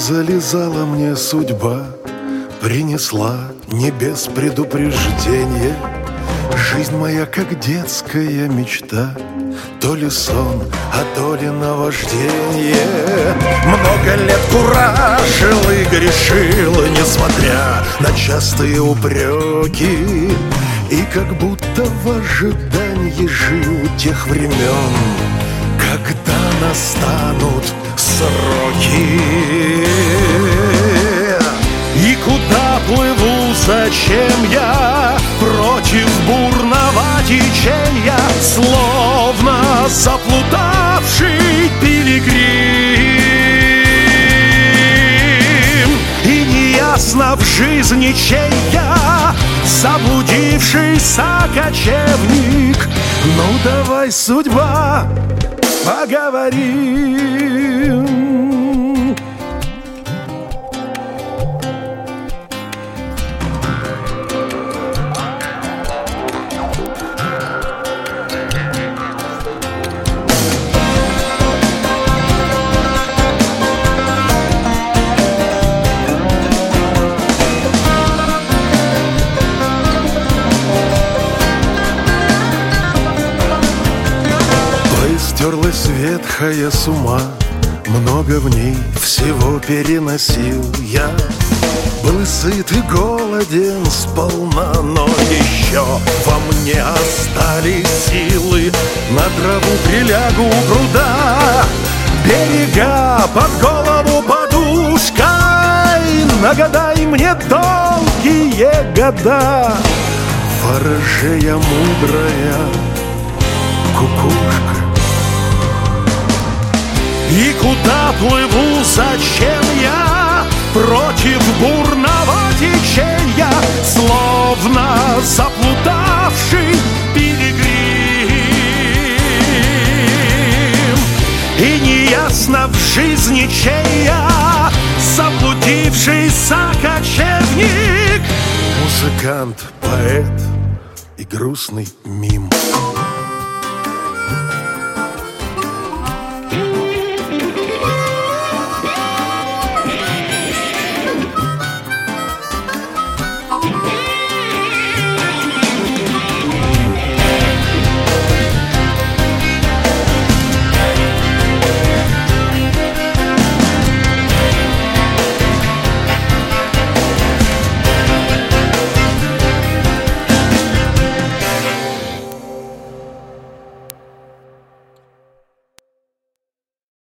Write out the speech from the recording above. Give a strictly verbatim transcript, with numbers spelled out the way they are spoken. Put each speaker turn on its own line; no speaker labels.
залезала мне судьба, принесла не без предупреждения. Жизнь моя, как детская мечта, то ли сон, а то ли наваждение. Много лет куражил и грешил, несмотря на частые упреки, и как будто в ожидании жил тех времен, когда настанут сроки. И куда плыву, зачем я против бурного течения, словно заплутавший пилигрим. И неясно в жизни чей я, заблудившийся кочевник. Ну давай, судьба, поговорим. Стерлась ветхая с ума, много в ней всего переносил я. Был сыт и голоден сполна, но еще во мне остались силы. На траву прилягу у пруда, берега под голову подушкой. Нагадай мне долгие года, ворожея мудрая кукушка. И куда плыву, зачем я против бурного течения, словно заплутавший пилигрим. И неясно в жизни чей я, заблудившийся кочевник, музыкант, поэт и грустный мим.